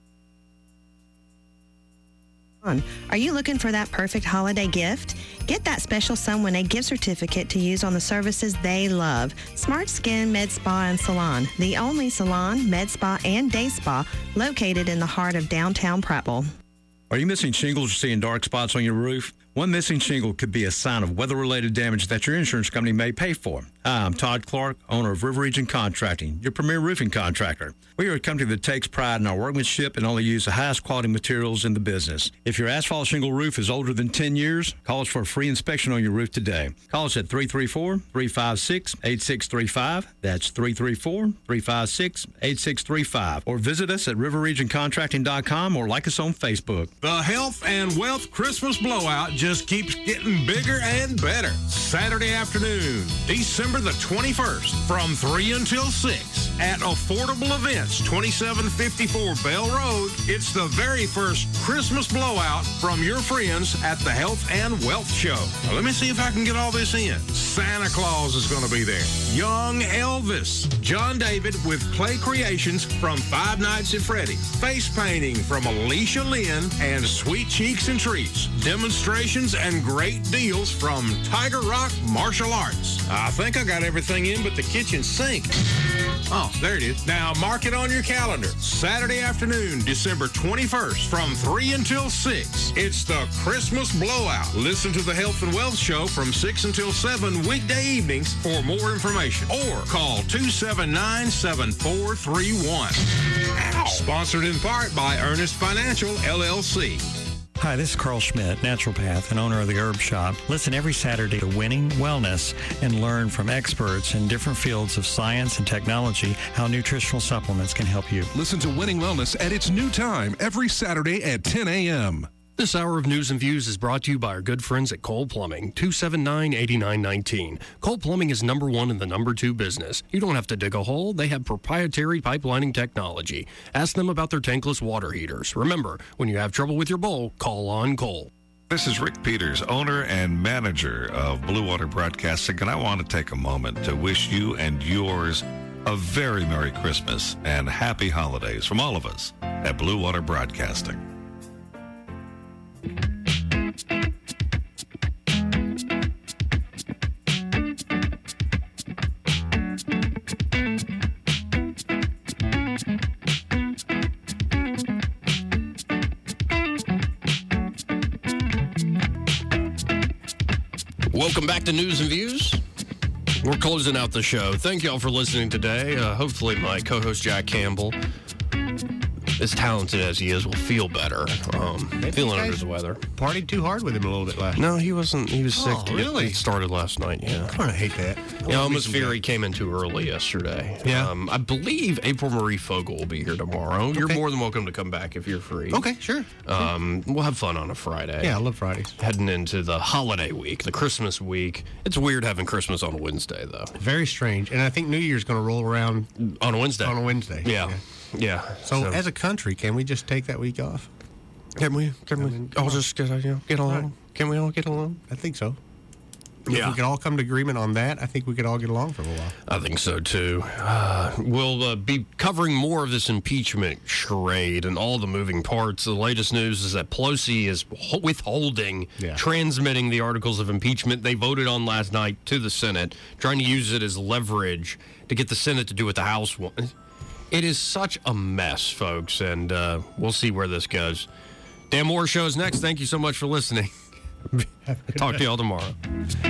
Are you looking for that perfect holiday gift? Get that special someone a gift certificate to use on the services they love. Smart Skin Med Spa and Salon, the only salon, med spa, and day spa located in the heart of downtown Prattville. Are you missing shingles or seeing dark spots on your roof? One missing shingle could be a sign of weather-related damage that your insurance company may pay for. Hi, I'm Todd Clark, owner of River Region Contracting, your premier roofing contractor. We are a company that takes pride in our workmanship and only use the highest quality materials in the business. If your asphalt shingle roof is older than ten years, call us for a free inspection on your roof today. Call us at three three four, three five six, eight six three five. That's three three four, three five six, eight six three five. Or visit us at river region contracting dot com or like us on Facebook. The Health and Wealth Christmas Blowout just keeps getting bigger and better. Saturday afternoon, December the twenty-first, from three until six at Affordable Events, twenty-seven fifty-four Bell Road. It's the very first Christmas blowout from your friends at the Health and Wealth Show. Now, let me see if I can get all this in. Santa Claus is going to be there. Young Elvis. John David with Clay Creations from Five Nights at Freddy's. Face painting from Alicia Lynn and Sweet Cheeks and Treats. Demonstrations and great deals from Tiger Rock Martial Arts. I think I got everything in but the kitchen sink. Oh, there it is. Now mark it on your calendar. Saturday afternoon, December twenty-first from three until six. It's the Christmas Blowout. Listen to the Health and Wealth Show from six until seven weekday evenings for more information. Or call two seven nine, seven four three one. Ow. Sponsored in part by Ernest Financial, L L C. Hi, this is Carl Schmidt, naturopath and owner of the Herb Shop. Listen every Saturday to Winning Wellness and learn from experts in different fields of science and technology how nutritional supplements can help you. Listen to Winning Wellness at its new time every Saturday at ten a.m. This hour of News and Views is brought to you by our good friends at Cole Plumbing, two seven nine, eight nine one nine. Cole Plumbing is number one in the number two business. You don't have to dig a hole. They have proprietary pipelining technology. Ask them about their tankless water heaters. Remember, when you have trouble with your bowl, call on Cole. This is Rick Peters, owner and manager of Blue Water Broadcasting, and I want to take a moment to wish you and yours a very Merry Christmas and Happy Holidays from all of us at Blue Water Broadcasting. Welcome back to News and Views. We're closing out the show. Thank y'all for listening today. Uh, hopefully my co-host Jack Campbell, as talented as he is, will feel better. Um, feeling under the weather. Partied too hard with him a little bit last No, he wasn't. He was sick. Oh, really? It, it started last night, yeah. I kind of hate that. Yeah, I almost fear he came in too early yesterday. Yeah. Um, I believe April Marie Fogel will be here tomorrow. You're more than welcome to come back if you're free. Okay, sure. Um, we'll have fun on a Friday. Yeah, I love Fridays. Heading into the holiday week, the Christmas week. It's weird having Christmas on a Wednesday, though. Very strange. And I think New Year's going to roll around on a Wednesday. On a Wednesday. Yeah. Yeah. yeah. So, so as a country, can we just take that week off? Can we? Can we all just get, you know, get along? Right. Can we all get along? I think so. Yeah. If we could all come to agreement on that, I think we could all get along for a while. I think so, too. Uh, we'll uh, be covering more of this impeachment charade and all the moving parts. The latest news is that Pelosi is withholding yeah. transmitting the articles of impeachment they voted on last night to the Senate, trying to use it as leverage to get the Senate to do what the House wants. It is such a mess, folks, and uh, we'll see where this goes. Dan Moore Show is next. Thank you so much for listening. Talk to y'all tomorrow.